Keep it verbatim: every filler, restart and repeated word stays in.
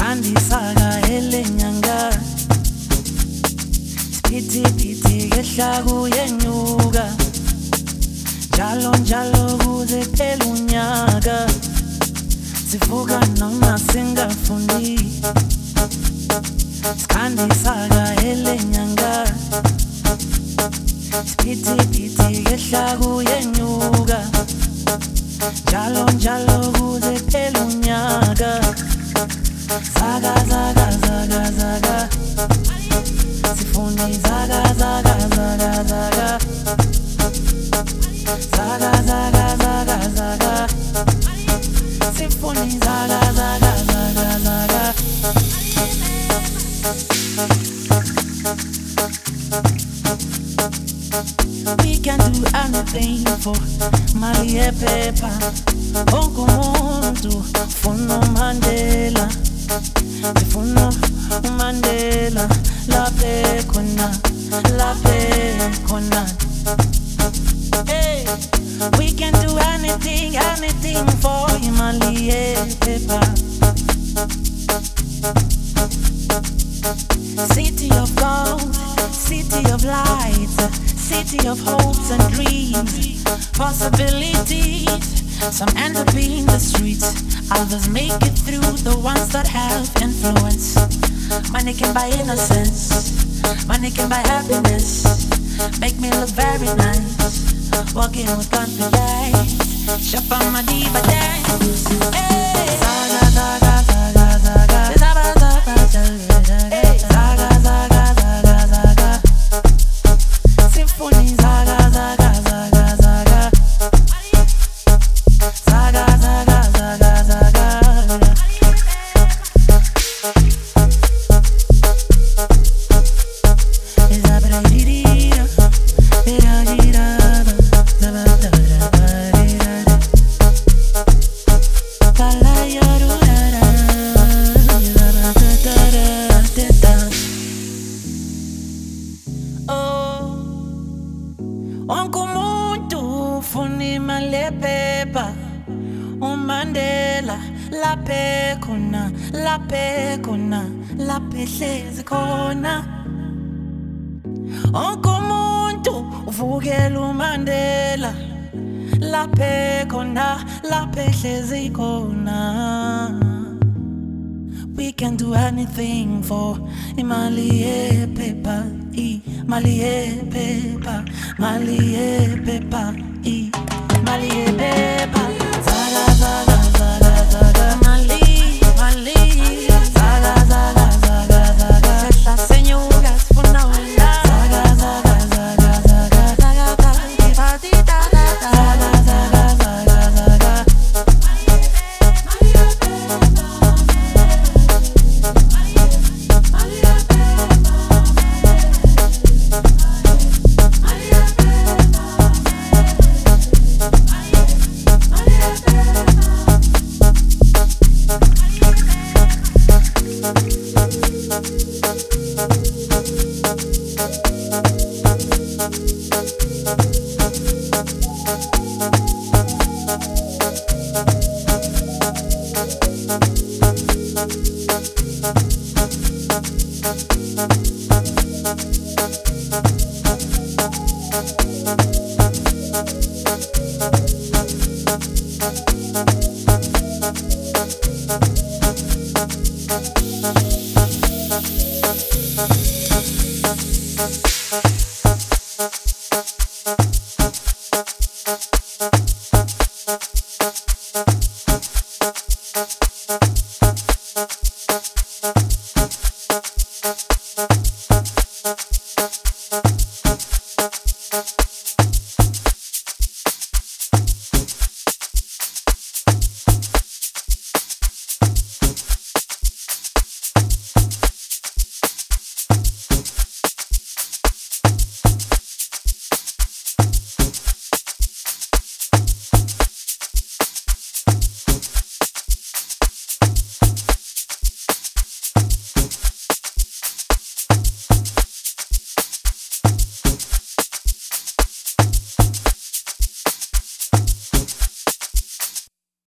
Skandisaka elenyanga Piti piti kehla kuyenyuka Njalo njalo kuze phela unyaka Sivuka noma singafundi Skandisaka elenyanga Piti piti kehla kuyenyuka Njalo njalo kuze phela unyaka Zaga zaga zaga zaga Sifuni zaga zaga zaga zaga Zaga zaga zaga zaga Sifuni zaga zaga zaga zaga We can do anything for Mali e Pepa Onko muntu Funo Mandela Funo Mandela La Pekona La Pekona Hey, we can do anything, anything for Mali e Pepa City of gold, city of lights, city of hopes and dreams, possibilities. Some end up in the streets, others make it through, the ones that have influence. Money can buy innocence, money can buy happiness, make me look very nice, walking with confidence, shop on my diva dance. Hey. Zaga, zaga, zaga, zaga. Zaga, zaga, zaga, hey. Zaga, zaga, zaga, zaga. Symphony, zaga, zaga, zaga, zaga. Zaga, zaga, zaga, zaga. Onke umuntu ufuna imali ephepha uMandela lapha khona lapha khona lapha ehlezi khona Onke umuntu uvukela uMandela lapha khona lapha ehlezi khona We can do anything for imali ephepha Mali e Pepa, Mali e Pepa, I Mali e Pepa, zaga zaga zaga zaga, Mali, Mali, zaga zaga zaga zaga, estas señoras por la onda, zaga zaga zaga zaga, zaga zaga zaga zaga, zaga zaga zaga. We'll be right back.